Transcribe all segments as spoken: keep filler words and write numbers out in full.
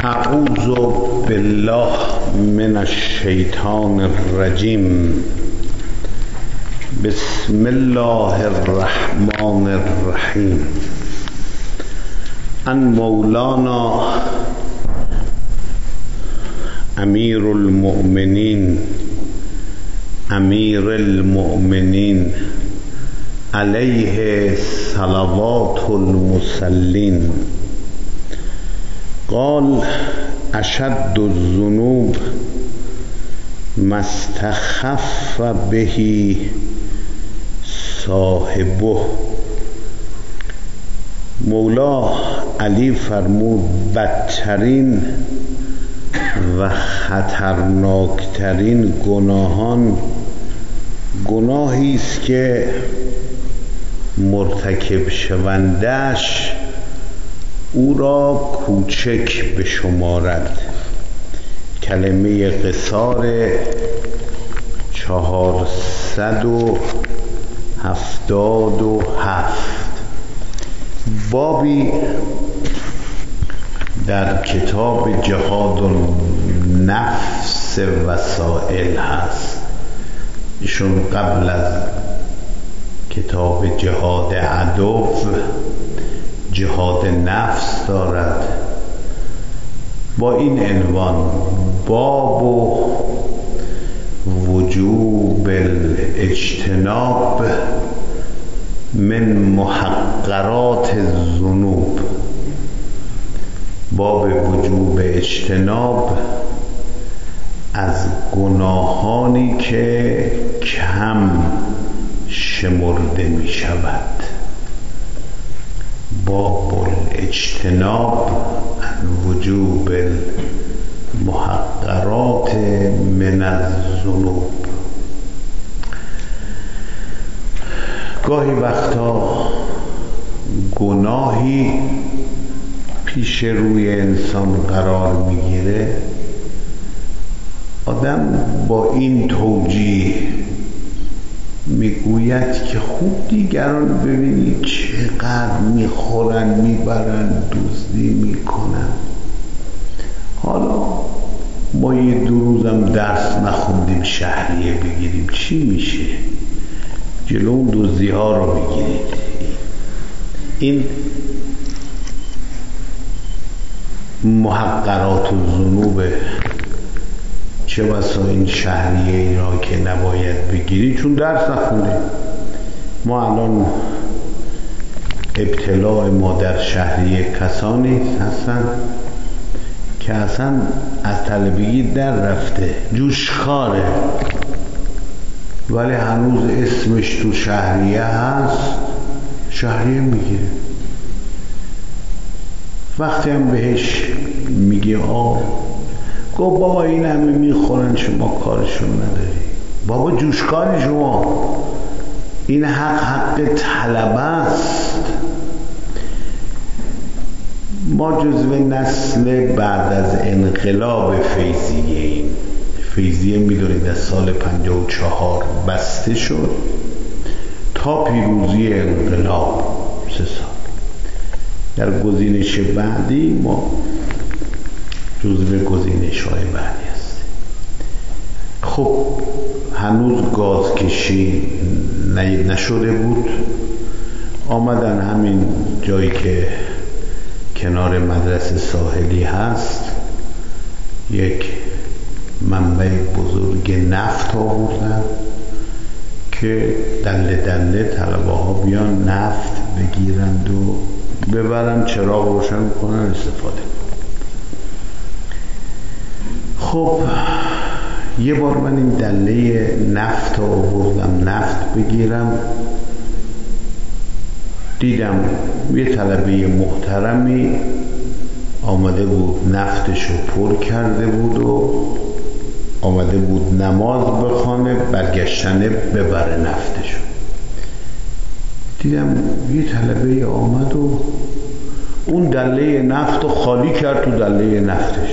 اعوذ بالله من الشیطان الرجیم. بسم الله الرحمن الرحیم. عن مولانا امیر المؤمنین امیر المؤمنین علیه صلوات المصلین قال: اشد الذنوب ما استخف به صاحبه. مولا علی فرمود بدترین و خطرناکترین گناهان گناهی است که مرتکب شوندش او را کوچک بشمارد. کلمه قصار چهارصد و هفتاد و هفت. بابی در کتاب جهاد النفس وسائل هست. ایشون قبل از کتاب جهاد عدو جهاد نفس دارد با این عنوان: باب و وجوب الاجتناب من محقرات الذنوب. باب وجوب اجتناب از گناهانی که کم شمرده می شود. باب الاجتناب عن وجوب المحقرات من الذنوب. گاهی وقتا گناهی پیش روی انسان قرار میگیره، آدم با این توجیه میگوید که خوب دیگران ببینید چقدر میخورن میبرن دزدی میکنن، حالا ما یه دو روزم درس نخوندیم شهریه بگیریم چی میشه؟ جلو اون دزدی ها رو میگیرید. این محقرات و ذنوب. چه بسا این شهریه ای را که نباید بگیری چون درس نخونده. ما الان ابتلاع ما در شهریه کسانی هستن که اصلا از طلبگی در رفته، جوشکاره، ولی هنوز اسمش تو شهریه هست، شهریه میگیره. وقتی هم بهش میگه آه گفت بابا این همه میخورن شما کارشون نداری، بابا جوشکاری شما، این حق حق طلبه است. ما جزو نسل بعد از انقلاب فیضیه ایم. فیضیه میدونید از سال پنجاه و چهار بسته شد تا پیروزی انقلاب سه سال. در گزینش بعدی ما جزو گزینش های بعدی است. خب هنوز گاز کشی نشده بود، آمدن همین جایی که کنار مدرسه ساحلی هست یک منبع بزرگ نفت آوردن که دله دله طلبه ها بیان نفت بگیرند و ببرن چراغ روشن کنن استفاده کنن. خب یه بار من این دله نفت آوردم نفت بگیرم، دیدم یه طلبه محترمی آمده بود نفتشو پر کرده بود و آمده بود نماز بخونه، برگشتنه ببره نفتشو. دیدم یه طلبه آمد و اون دله نفت رو خالی کرد تو دله نفتش.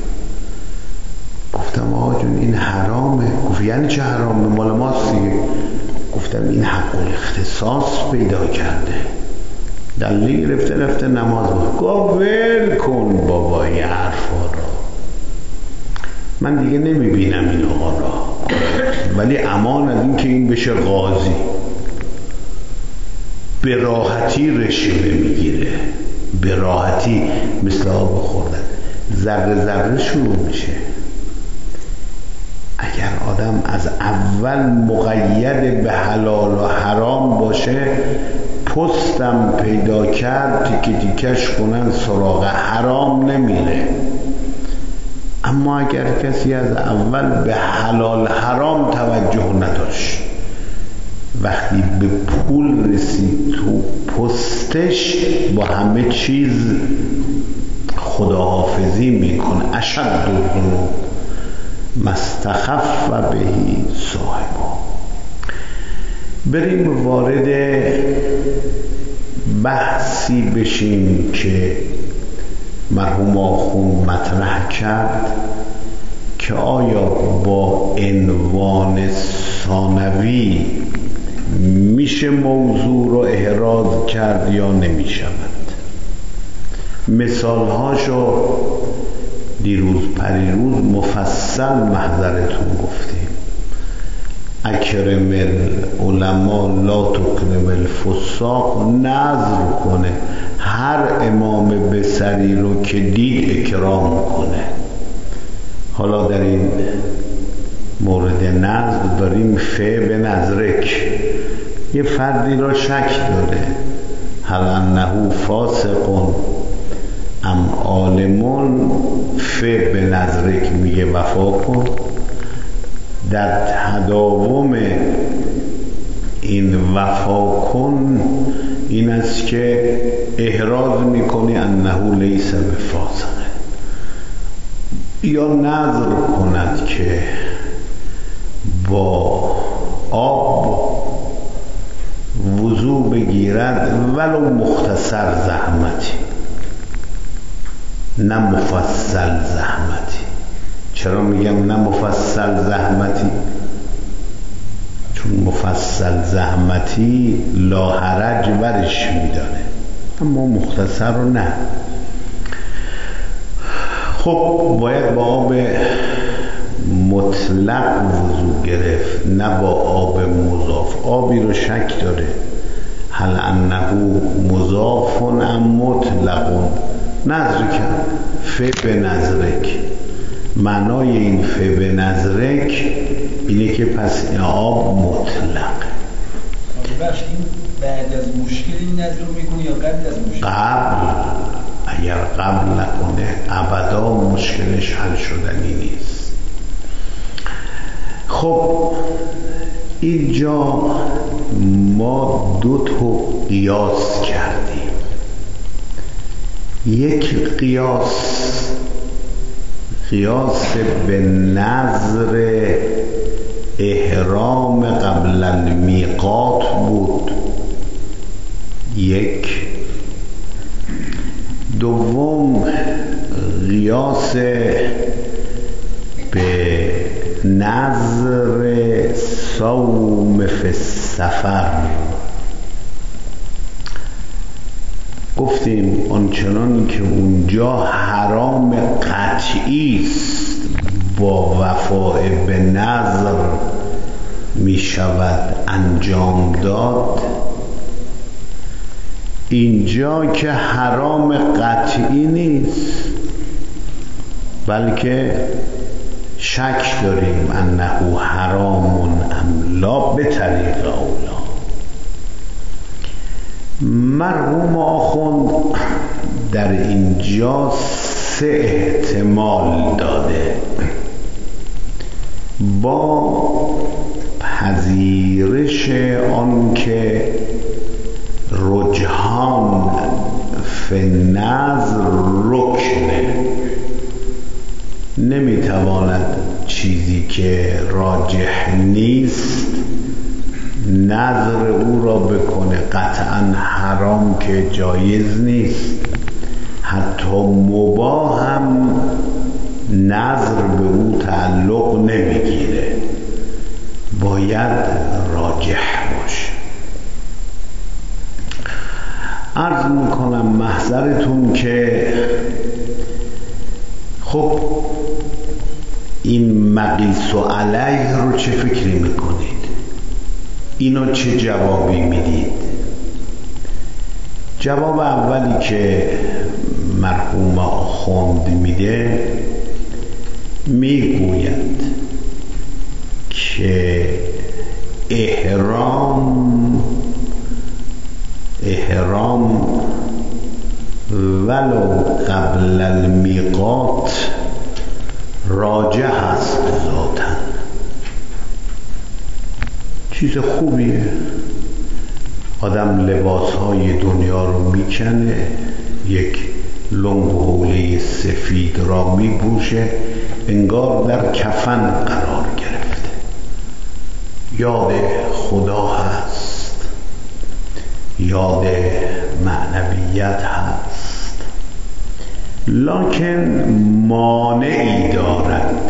گفتم آقا جون این حرامه. گفت یعنی چه حرامه؟ مال ماست دیگه. گفتم این حق الاختصاص پیدا کرده. دلیل گرفته رفته نماز بود. گفت ول کن بابا این حرفا را، من دیگه نمیبینم این آقا را، ولی امان از این که این بشه قاضی. به راحتی رشوه میگیره، به راحتی مثل آب خوردن، ذره ذره شروع میشه. اگر آدم از اول مقید به حلال و حرام باشه، پستم پیدا کرد تیکه تیکش کنن سراغ حرام نمیره. اما اگر کسی از اول به حلال حرام توجه نداشت، وقتی به پول رسید تو پستش با همه چیز خداحافظی میکنه. اشد الذنوب مستخف بهی صاحبا. بریم وارد بحثی بشیم که مرحوم آخوند مطرح کرد که آیا با عنوان ثانوی میشه موضوع رو احراز کرد یا نمیشود. مثالهاشو دیروز پریروز مفصل محضرتون گفتیم. اکرم العلماء لا تکرم الفساق نظر کنه، هر امام بصری رو که دید اکرام کنه. حالا در این مورد نظر داریم فه به نظرک، یه فردی را شک داره هل انه فاسقون ام عالمون، فه به نظرک میگه وفا کن. در تداوم این وفا کن این است که احراز میکنی انه لیس بفاسقه، یا نظر کند که با آب وضو بگیرد ولو مختصر زحمتی، نه مفصل زحمتی. چرا میگم نه مفصل زحمتی؟ چون مفصل زحمتی لاحرج ورش میداره، اما مختصر رو نه. خب باید با آب مطلق وضو گرفت، نه با آب مضاف. آبی رو شک داره هل انه مضاف ام مطلق، نظر کرد فه به نظرک. معنای این فه به نظرک اینه که پس این آب مطلق. بخش این بعد از مشکل این نظر رو میکنه یا قبل از مشکل؟ قبل. اگر قبل نکنه ابدا مشکلش حل شدنی نیست. خب اینجا ما دو تا قیاس کردیم. یک قیاس قیاس به نظر احرام قبل المیقات بود، یک. دوم قیاس به نظر صوم فی السفر. گفتیم آنچنانی که اونجا حرام قطعی است با وفاء به نظر می شود انجام داد، اینجا که حرام قطعی نیست بلکه شک داریم انه حرام ام لا به طریق اولا. مرحوم آخوند در اینجا سه احتمال داده با پذیرش آن که رجحان فی نظر رکنه، نمیتواند چیزی که راجح نیست نظر او را بکنه. قطعا حرام که جایز نیست، حتی مباح هم نظر به او تعلق نمیگیره، باید راجح باشه. عرض میکنم محضرتون که خب این مقیس و علیه رو چه فکری میکنید؟ اینو چه جوابی میدید؟ جواب اولی که مرحوم آخوند میده میگوید که احرام احرام ولو قبل المیقات راجع هست ذاتن. چیز خوبیه، آدم لباسهای دنیا رو میکنه، یک لنگ و حوله سفید را میپوشه، انگار در کفن قرار گرفته، یاد خدا هست، یاد معنویت هست، لکن مانعی دارد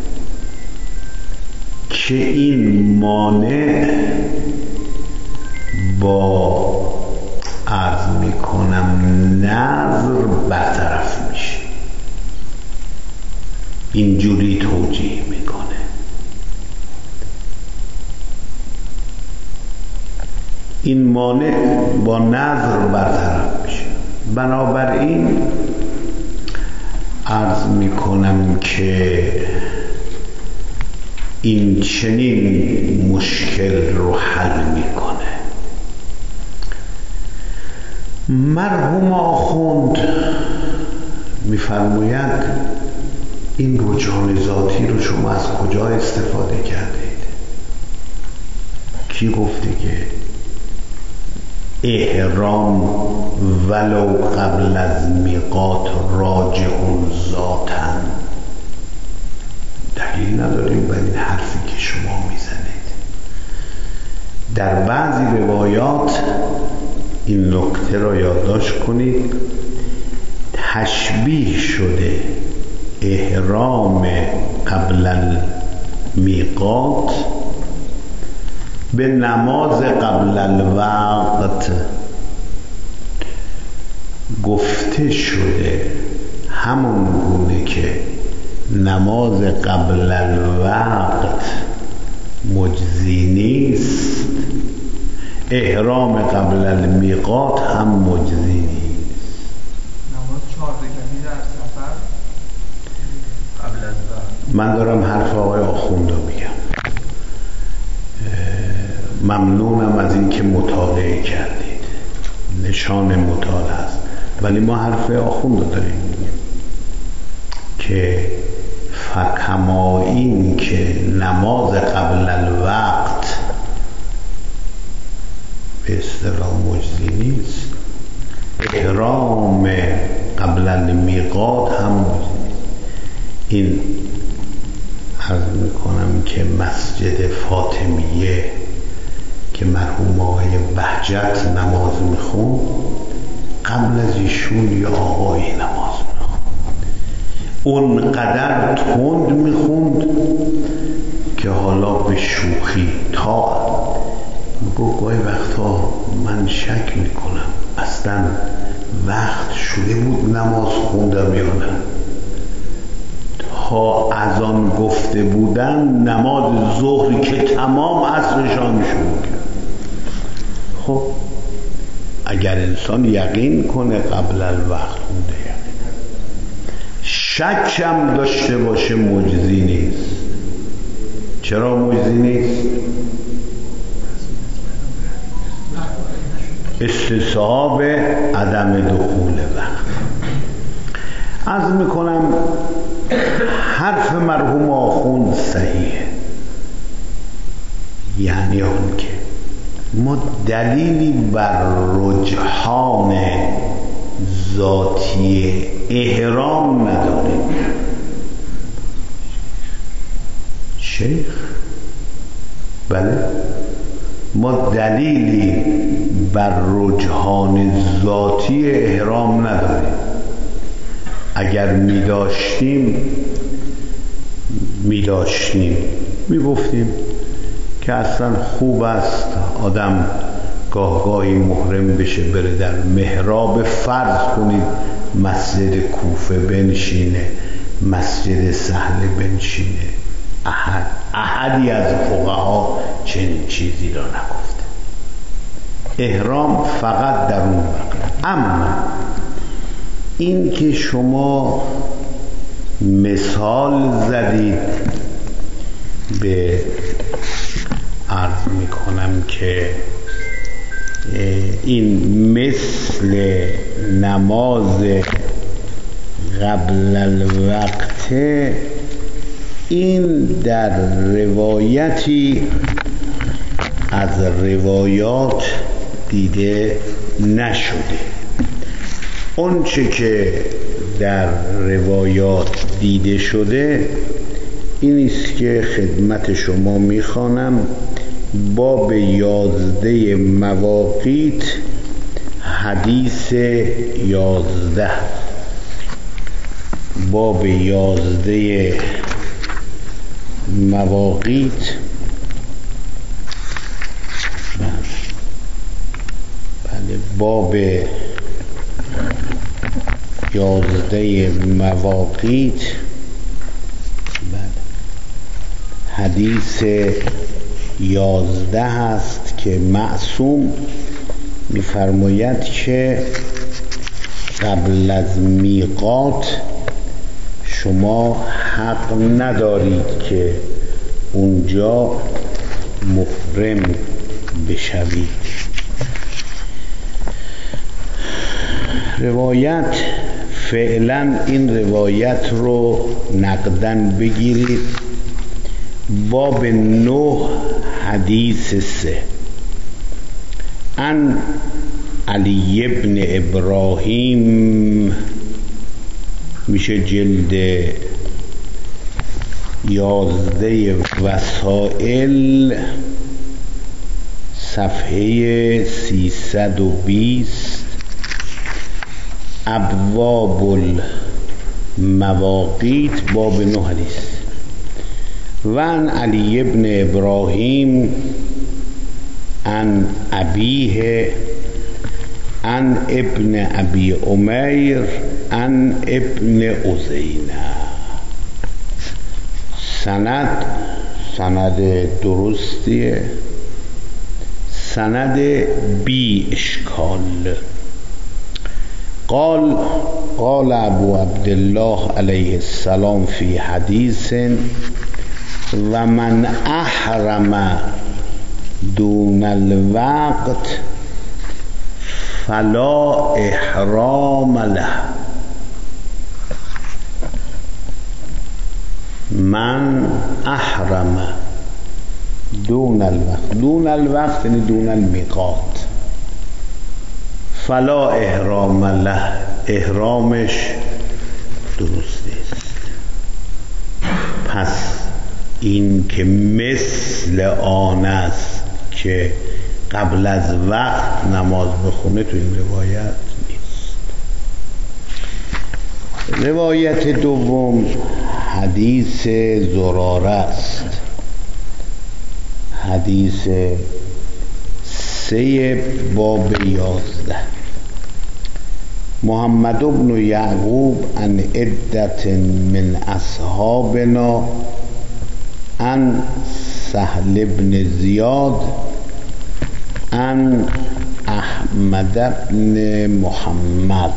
که این مانع با عرض میکنم نظر برطرف میشه. اینجوری توجیه میکنه. این مانع با نظر برطرف میشه. بنابراین عرض میکنم که این چنین مشکل رو حل میکنه. مرحوم آخوند میفرماید این رجحان ذاتی رو شما از کجا استفاده کردید؟ کی گفته که احرام ولو قبل از میقات راجع ذاتن؟ دلیل نداریم بر این حرفی که شما میزنید. در بعضی روایات این نکته را یادداشت کنید، تشبیه شده احرام قبل المیقات به نماز قبل الوقت. گفته شده همون گونه که نماز قبل الوقت مجزی نیست، احرام قبل المیقات هم مجزی نیست. نماز چهار رکعتی در سفر قبل از وقت. من دارم حرف آقای آخوند رو میگم. ممنونم از این که مطالعه کردید، نشان مطالعه است، ولی ما حرف آخوند رو داریم میگیم که فکما این که نماز قبل الوقت به اصطلاح مجزی نیست، احرام قبل المیقات هم مجزی نیست. این عرض میکنم که مسجد فاطمیه که مرحوم آقای بهجت نماز میخوند، قبل از ایشون یه آقایی نماز میخوند، اونقدر تند میخوند که حالا به شوخی تا گفت گاهی وقتا من شک میکنم اصلا وقت شده بود نماز خوندم یا نه. تا از آن گفته بودن نماز ظهری که تمام عصرشان شروع کرد. خب اگر انسان یقین کنه قبل الوقت خونده، یقین شک هم داشته باشه، مجزی نیست. چرا مجزی نیست؟ استصحاب عدم دخول وقت. عرض میکنم حرف مرحوم آخوند صحیحه، یعنی اون که ما دلیلی بر رجحان ذاتی احرام نداریم. شیخ بله، ما دلیلی بر رجحان ذاتی احرام نداریم. اگر می داشتیم می داشتیم می گفتیم که اصلا خوب است آدم گاه گاهی محرم بشه بره در محراب، فرض کنید مسجد کوفه بنشینه، مسجد سهل بنشینه. احد احدی از فقها چنین چیزی را نگفته. احرام فقط در اون وقت. اما این که شما مثال زدید، به عرض میکنم که این مثل نماز قبل الوقت، این در روایتی از روایات دیده نشده. اون چه که در روایات دیده شده این است که خدمت شما میخوانم. باب یازده مواقیت، حدیث یازده. باب یازده مواقیت، بله باب یازده مواقیت، بله حدیث یازده هست که معصوم می‌فرماید که قبل از میقات شما حق ندارید که اونجا محرم بشوید. روایت فعلا این روایت رو نقدن بگیرید. باب نه حدیث سه. عن علی ابن ابراهیم، میشه جلد یازده وسائل، صفحه سیصد و بیست، ابواب المواقیت، باب نه حدیث. و عن علی ابن ابراهیم عن ابیه عن ابن ابی امیر عن ابن عزینه. سند سند درستیه، سند بی اشکال. قال قال ابو عبدالله علیه السلام فی حدیث و من احرم دون الوقت فلا احرام له. من احرم دون الوقت، دون الوقت یعنی دون المیقات، فلا احرام له، احرامش درست نیست. پس این که مثل آن است که قبل از وقت نماز بخونه تو این روایت نیست. روایت دوم حدیث زراره است، حدیث سه باب یازده. محمد بن یعقوب عن عدة من اصحابنا عن سهل بن زیاد عن احمد بن محمد.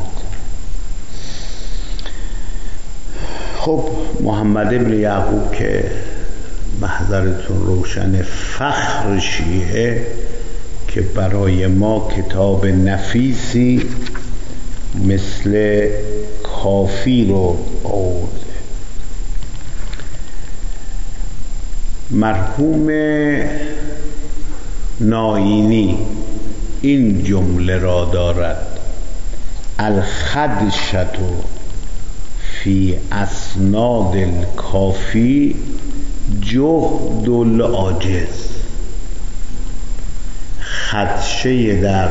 خب محمد بن یعقوب که محضرتون روشن، فخر شیعه که برای ما کتاب نفیسی مثل کافی رو آورده. مرحوم ناینی این جمله را دارد: الخدشة فی اسناد الکافی جهد العاجز. خدشه در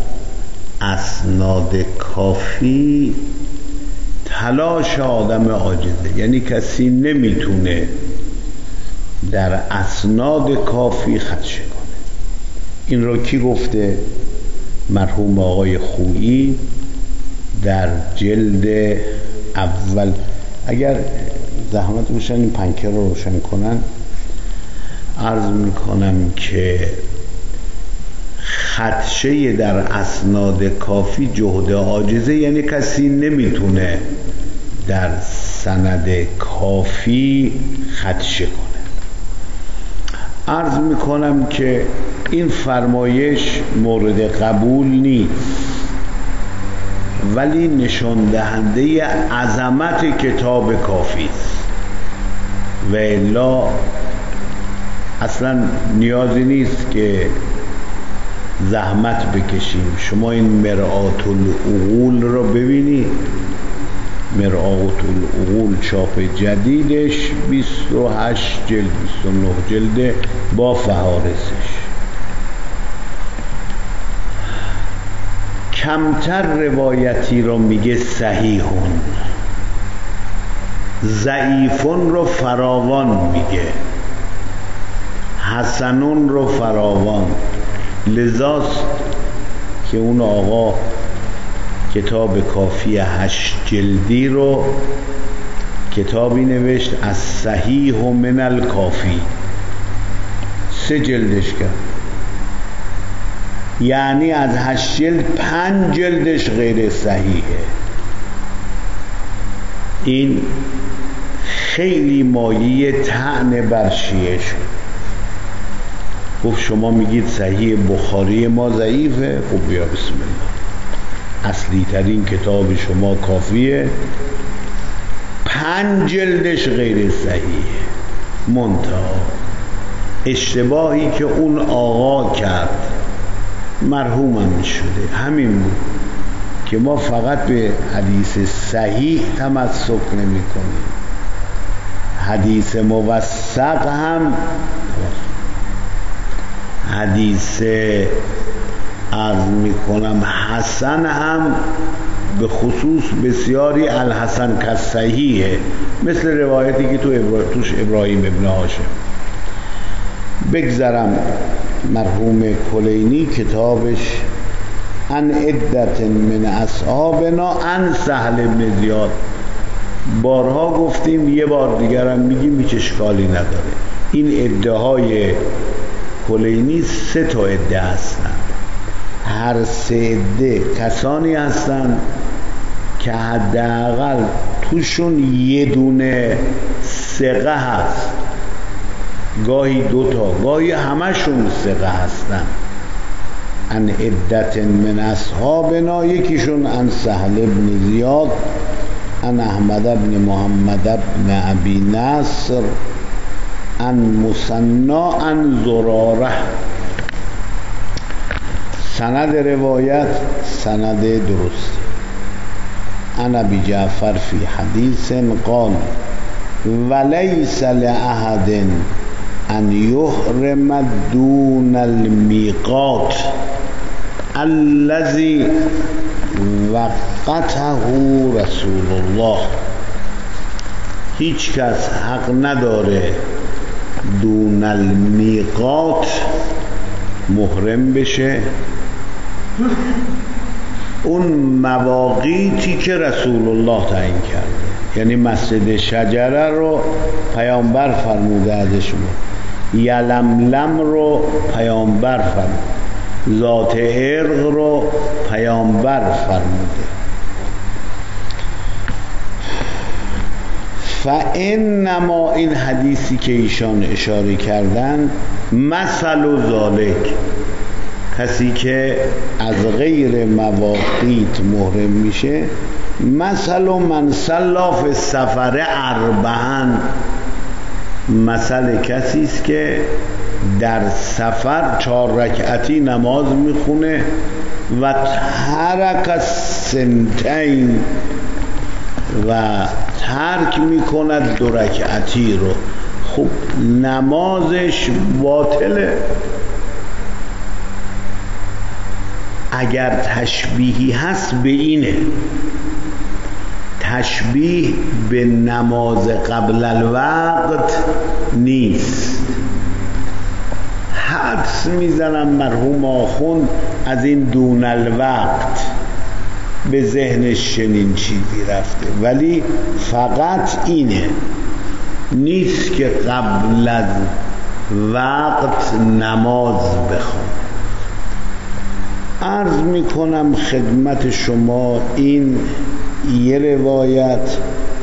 اسناد کافی تلاش آدم عاجزه، یعنی کسی نمیتونه در اسناد کافی خدشه کنه. این رو کی گفته؟ مرحوم آقای خویی در جلد اول. اگر زحمت بشن این پنکر رو روشن کنن، عرض میکنم که خدشه در اسناد کافی جهد عاجزه، یعنی کسی نمیتونه در سند کافی خدشه کنه. عرض میکنم که این فرمایش مورد قبول نیست، ولی نشان دهنده عظمت کتاب کافی است و الا اصلا نیازی نیست که زحمت بکشیم. شما این مرآت العقول رو ببینید، مرآت العقول چاپ جدیدش بیست و هشت جلد، بیست و نه جلد با فهارسش. کمتر روایتی رو میگه صحیحون، ضعیفون رو فراوان میگه، حسنون رو فراوان. لذاست که اون آقا کتاب کافی هشت جلدی رو کتابی نوشت از صحیح و من الکافی، سه جلدش کرد، یعنی از هشت جلد پنج جلدش غیر صحیحه. این خیلی مایه طعن بر شیعه شد. گفت شما میگید صحیح بخاری ما ضعیفه، خب بیا بسم الله، اصلی ترین کتاب شما کافیه، پنج جلدش غیر صحیحه. منتها اشتباهی که اون آقا کرد، مرحومم شده، همین بود که ما فقط به حدیث صحیح تمسک نمی کنیم، حدیث موثق هم، حدیث عرض می کنم حسن هم، به خصوص بسیاری الحسن کالصحیحه، مثل روایتی که تو ابرا... توش ابراهیم ابن هاشم. بگذرم مرحوم کلینی کتابش ان عدت من اصحابنا ان سهل بن زیاد، بارها گفتیم، یه بار دیگر هم میگیم، هیچ اشکالی نداره. این ادعای کلینی سه تا ادعا هستن، هر سه ادعا کسانی هستن که حداقل توشون یه دونه ثقه هست، گاهی دوتا، گاهی همشون ثقه هستن. ان عدت من اصحابنا، یکیشون ان سهل ابن زیاد، ان احمد ابن محمد ابن ابی نصر، ان مثنا، ان زراره. سند روایت سند درست. ان ابی جعفر فی حدیث قال ولیس لأحد ان یحرم دون المیقات الذی وقته رسول الله. هیچ کس حق نداره دون المیقات محرم بشه، اون مواقیتی که رسول الله تعیین کرده، یعنی مسجد شجره رو پیامبر فرموده ازش بود، یلملم رو پیامبر فرموده، ذات عرق رو پیامبر فرموده. فانما، این حدیثی که ایشان اشاره کردن، مثل و ذالک، کسی که از غیر مواقیت محرم میشه، مثل و من صلی فی السفر اربعا، مثل کسی است که در سفر چهار رکعتی نماز میخونه و ترک سنتین، و ترک میکند دو رکعتی رو. خب نمازش باطله. اگر تشبیهی هست به اینه، تشبیه به نماز قبل الوقت نیست. حدس میزنم مرحوم آخوند از این دون الوقت به ذهنش چنین چیزی رفته، ولی فقط اینه، نیست که قبل از وقت نماز بخوان. عرض میکنم خدمت شما این یه روایت.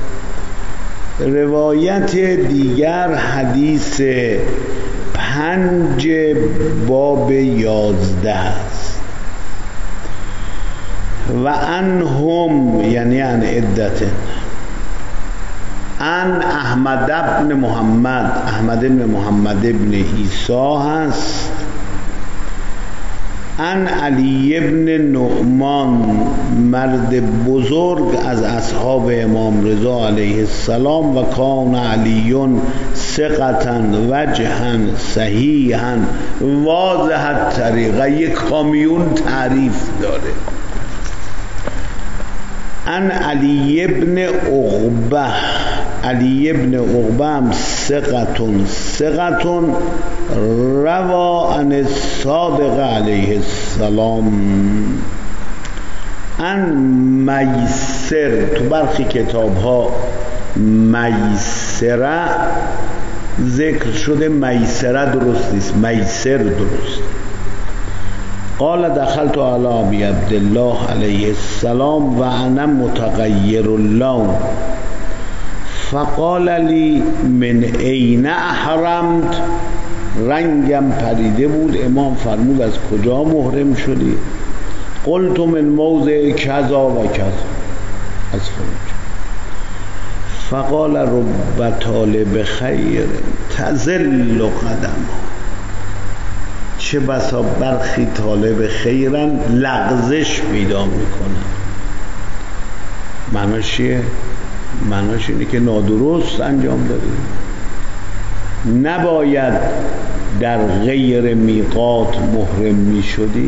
روایت دیگر حدیث پنج باب یازده است. و انهم یعنی ان عدت ان احمد ابن محمد، احمد ابن محمد ابن عیسی هست، ان علی ابن نعمان مرد بزرگ از اصحاب امام رضا علیه السلام، و کان علیون ثقة وجها صحیحا واضح طریقه، یک کامیون تعریف داره. ان علی ابن عقبه، علی ابن عقبه هم ثقتون ثقتون روا عن الصادق علیه السلام. ان میسر، تو برخی کتاب ها میسره ذکر شده، میسره درست نیست، میسر درست. قال دخلت علی ابی عبدالله علیه السلام و انا متغیر اللون فقال لی من این احرمت، رنگم پریده بود. امام فرمود از کجا محرم شدی؟ قلت من موضع کذا و کذا، از فرمود. فقال رب طالب خیر تزل قدم، چه بسا برخی طالب خیرن لغزش پیدا میکنن. معناش چیه؟ معناش اینه که نادرست انجام دادی. نباید در غیر میقات محرم میشدی.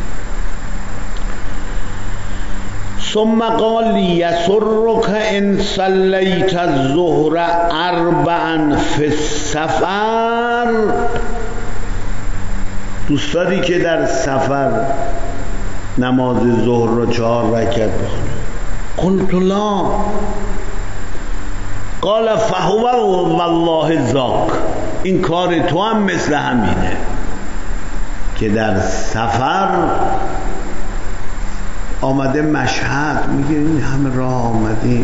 ثم قال یسرک ان صلیت الظهر اربعا فی السفر، دوست داری که در سفر نماز ظهر رو چهار رکعت بخونی؟ قلت لا. قال فهو والله ذاک، این کار تو هم مثل همینه که در سفر آمده مشهد، میگه این همه راه آمدیم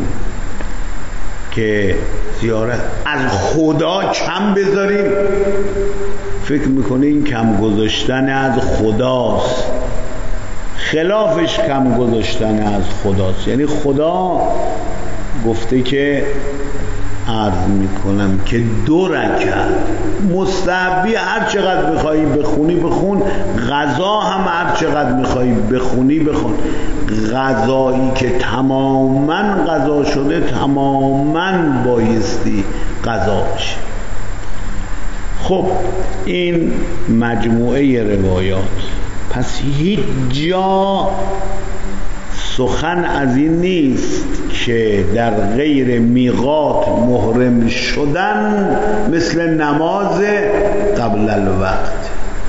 که زیارت از خدا کم بذاریم، فکر میکنه این کم گذاشتن از خداست، خلافش کم گذاشتن از خداست. یعنی خدا گفته که عرض میکنم که دو رکعت مستحبی، هر چقدر میخوایی بخونی بخون، غذا هم هر چقدر میخوایی بخونی بخون. غذایی که تماما غذا شده تماما بایستی غذا بشه. خب این مجموعه روایات. پس هیچ جا سخن از این نیست که در غیر میقات محرم شدن مثل نماز قبل الوقت.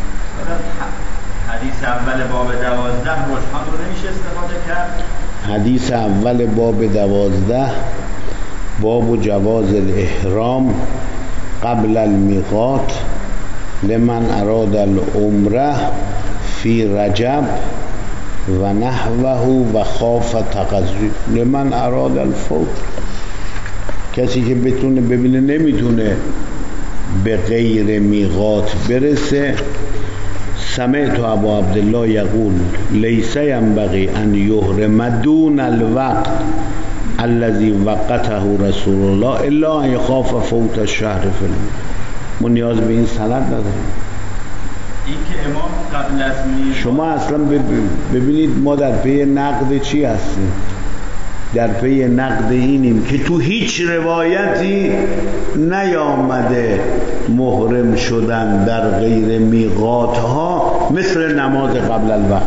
حدیث اول باب دوازده رجحان رو نمیشه استفاده کرد؟ حدیث اول باب دوازده باب جواز الاحرام قبل المیقات لمن اراد العمره فی رجب و نحوه و خاف تقضی لمن اراد الفوت، کسی که بتونه ببینه نمیتونه به غیر میقات برسه. سمعت ابا عبدالله یقول لیس ینبغی ان یحرم دون الوقت الذي وقته رسول الله الا ان یخاف فوت الشهر فی. ما نیاز به این سند نداریم. این که امام قبل از می شما اصلا ببینید ما در پی نقد چی هستیم؟ در پی نقد اینیم که تو هیچ روایتی نیامده محرم شدن در غیر میقات ها مثل نماز قبل الوقت.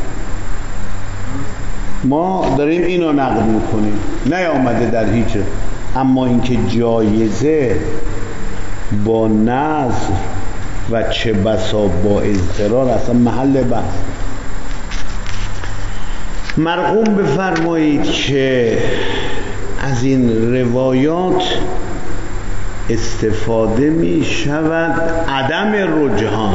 ما داریم اینو نقد میکنیم، نیامده در هیچ. اما اینکه جایزه با نظر و چه بسا با اضطرار، اصلا محل بحث. مرقوم بفرمایید که از این روایات استفاده می شود عدم رجحان.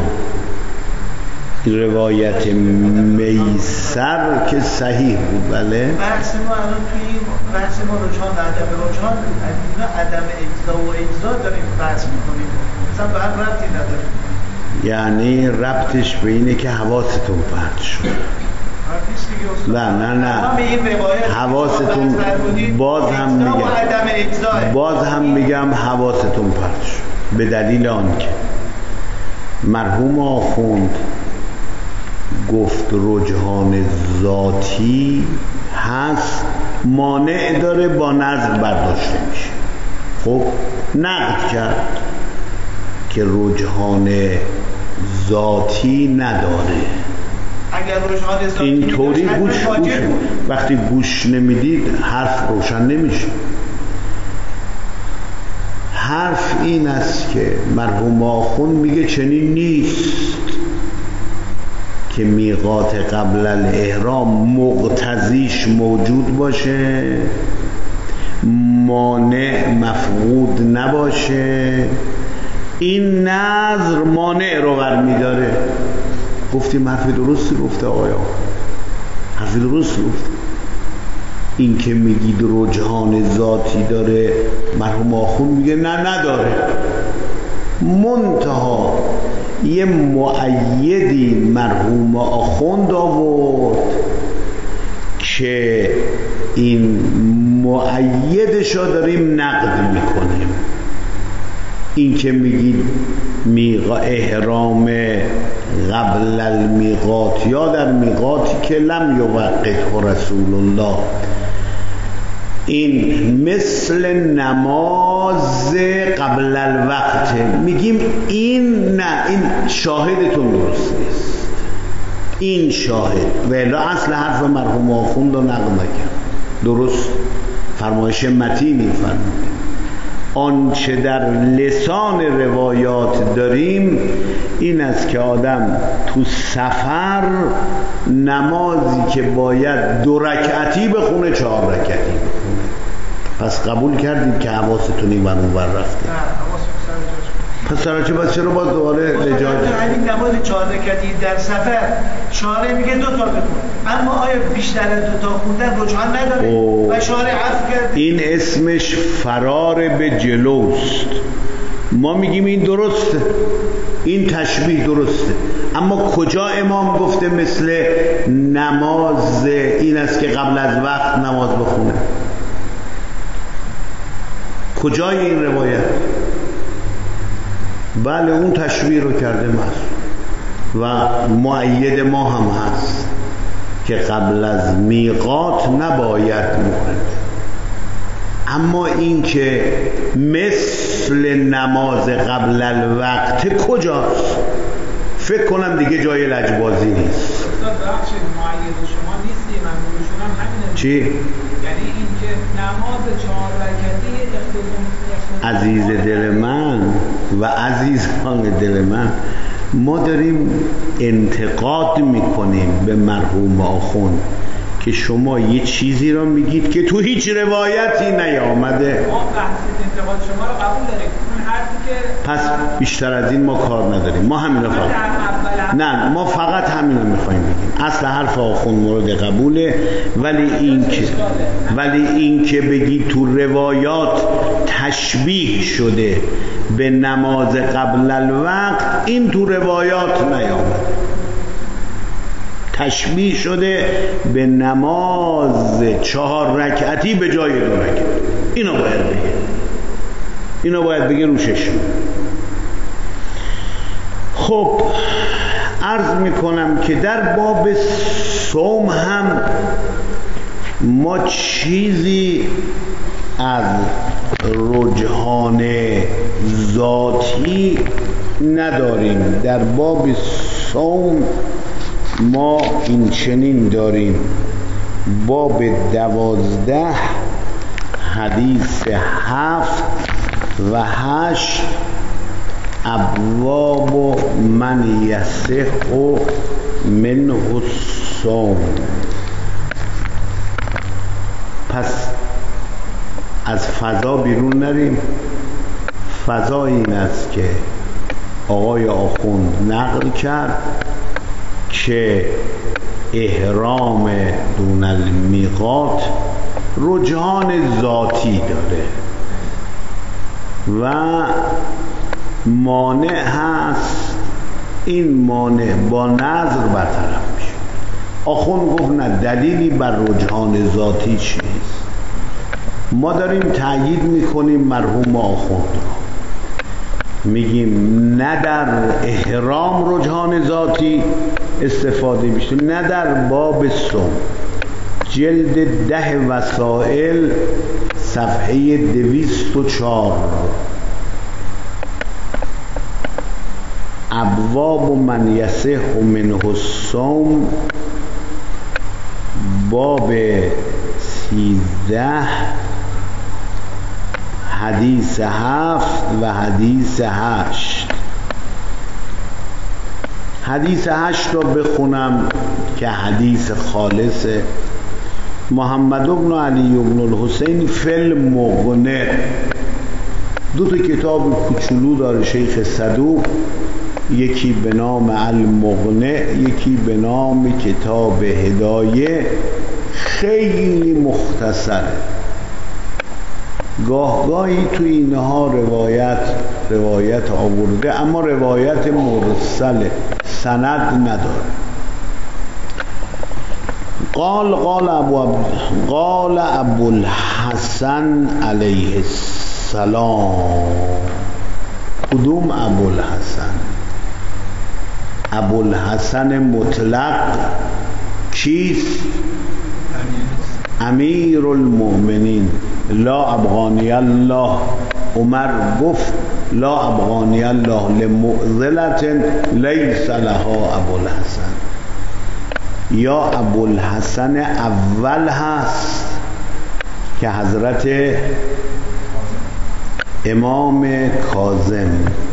روایت میسر که صحیح بود. بله بحث ما الان توی بحث ما رجحان و عدم رجحان اینا عدم اجزا و اجزا داریم بحث میکنیم، مثلا به هم ربطی نداره. یعنی ربطش به اینه که حواستون پرت شد. نه نه نه حواستون، باز هم میگم باز هم میگم حواستون پرت شد به دلیل آنکه مرحوم آخوند گفت رجحان ذاتی هست، مانع داره، با نظر برداشته میشه. خب نقد کرد که رجحان ذاتی نداره. این طوری گوش گوش وقتی گوش نمیدید حرف روشن نمیشه. حرف این است که مرحوم آخوند میگه چنین نیست که میقات قبل الاحرام مقتضیش موجود باشه، مانع مفقود نباشه. این نظر مانع رو برمی داره. گفتیم حرف درستی گفته آقایا، حرف درستی گفته. این که میگید رجحان ذاتی داره، مرحوم آخوند میگه نه نداره، منتها یه مؤیدی مرحوم آخوند آورد که این مؤیدشو داریم نقد میکنیم. این که میگید میقا احرام قبل المیقات یا در میقاتی که لم یوقته رسول الله، این مثل نماز قبل الوقت، میگیم این نه، این شاهدتون درست نیست، این شاهد و الا اصل حرف مرحوم آخوند رو نقل نکرد. درست فرمایش متینی فرمود. آنچه در لسان روایات داریم این است که آدم تو سفر نمازی که باید دو رکعتی بخونه چهار رکعتی بخونه. پس قبول کردید که حواستون این اون ور رفته. پس سرچه بس چرا باز دوباره لجاج همین نماز چهار رکعتی در سفر شارع میگه دو تا بخون، اما آیا بیشتر از دو تا خوندن رجحان نداره و شارع عفو کرده؟ این اسمش فرار به جلوست. ما میگیم این درسته، این تشبیه درسته، اما کجا امام گفته مثل نماز این است که قبل از وقت نماز بخونه؟ کجای این روایت؟ بله اون تشبیه رو کرده مست و مؤید ما هم هست که قبل از میقات نباید مخرج. اما این که مثل نماز قبل الوقت کجاست؟ فکر کنم دیگه جای لجبازی نیست. استاد بخشید مؤید شما نیستی، منظورشون هم همینه. چی؟ یعنی این که نماز چهار رکعتی عزیز دل من و عزیزان دل من، ما داریم انتقاد میکنیم به مرحوم آخوند که شما یه چیزی رو میگید که تو هیچ روایتی نیامده. ما بحث انتقاد شما رو قبول داریم، اون حرفی که پس بیشتر از این ما کار نداریم. ما همین رو فقط نه ما فقط همین رو میخوایم بگیم. اصل حرف آخوند مورد قبوله، ولی این که ولی این که بگید تو روایات تشبیه شده به نماز قبل الوقت، این تو روایات نیامده. تشبیه شده به نماز چهار رکعتی به جای دو رکعت. اینو باید بگه، اینو باید بگه روشش. خب عرض میکنم که در باب صوم هم ما چیزی از رجحان ذاتی نداریم. در باب صوم ما این چنین داریم: باب دوازده حدیث هفت و هشت ابواب من یصح منه الصوم. پس از فضا بیرون نریم. فضا این است که آقای آخوند نقل کرد که احرام دون المیقات رجحان ذاتی داره و مانع هست. این مانع با نظر برطرف میشه. آخوند گفت نه، دلیلی بر رجحان ذاتی نیست. ما داریم تأیید میکنیم مرحوم آخوند را، میگیم نه در احرام رجحان ذاتی استفاده میشه، نه در باب صوم. جلد ده وسائل صفحه دویست و چهار، ابواب من یصح منه الصوم، باب سیزده، حدیث هفت و حدیث هشت. حدیث هشت رو بخونم که حدیث خالصه. محمد بن علی بن الحسین فی المغنی، دو تا کتاب کوچولو داره شیخ صدوق، یکی به نام المغنی، یکی به نام کتاب هدایه. خیلی مختصره، گاه گاهی تو اینها روایت روایت آورده، اما روایت مرسل، سند نداره. قال قال ابو عبد قال ابو الحسن علیه السلام. کدوم ابو الحسن؟ ابو الحسن مطلق کیست؟ امیر المؤمنین. لا ابغانی الله. عمر گفت لا ابغانی الله لمعضلة لیس لها ابو الحسن. یا ابو الحسن اول هست که حضرت امام کاظم،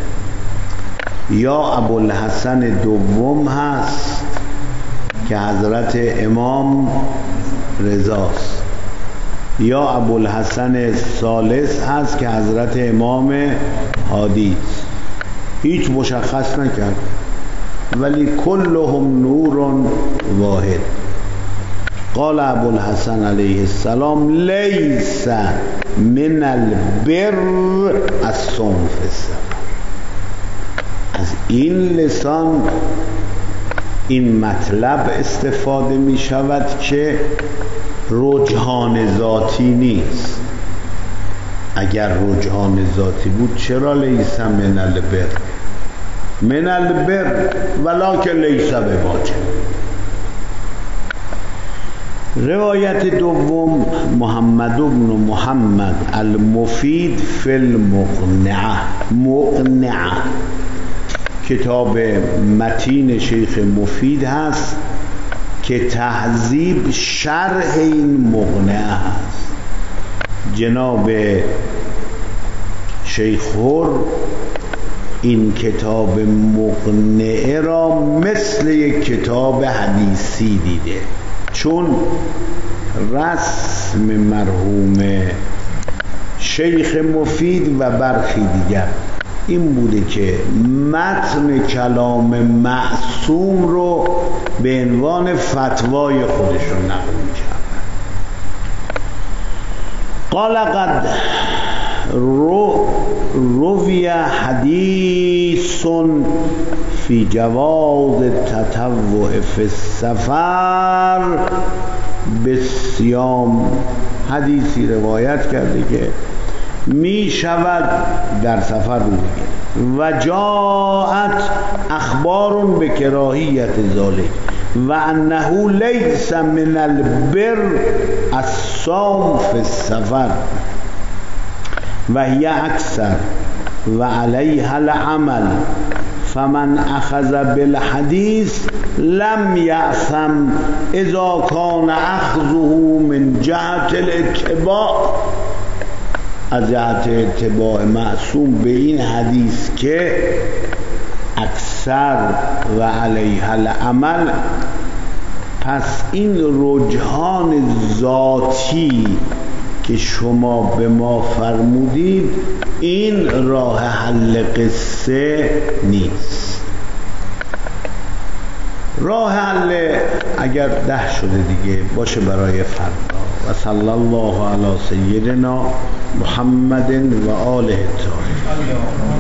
یا ابو الحسن دوم هست که حضرت امام رضاست، یا ابو الحسن ثالث هست که حضرت امام هادی است. هیچ مشخص نکرد، ولی کلهم نور واحد. قال ابو الحسن علیه السلام لیس من البر الصوم فی السفر. از این لسان این مطلب استفاده می شود که رجحان ذاتی نیست. اگر رجحان ذاتی بود چرا لیس من البر؟ من البر ولکن لیس بواجب. روایت دوم محمد بن محمد المفید فی المقنعه. مقنعه کتاب متین شیخ مفید هست که تهذیب شرح این مقنعه هست. جناب شیخ هر این کتاب مقنعه را مثل یک کتاب حدیثی دیده، چون رسم مرحوم شیخ مفید و برخی دیگر این بوده که متن کلام معصوم رو به عنوان فتوای خودشون نقل می‌کردن. قال قد رو روی حدیث فی جواز تطوع فی السفر بسیام. حدیثی روایت کرده که می شود در سفر رو بگیره. و جاءت اخبار به کراهیت ذالک و انه لیس من البر الصوم فی السفر و هی اکثر و علیها العمل فمن اخذ بالحدیث لم یأثم اذا کان اخذه من جهت الاتباع. از جهت اتباع معصوم به این حدیث که اکثر و علیه العمل، پس این رجحان ذاتی که شما به ما فرمودید این راه حل قصه نیست. راه حل اگر ده شده دیگه باشه برای فردا. و صلی الله علی سیدنا محمد و آله الطاهرین.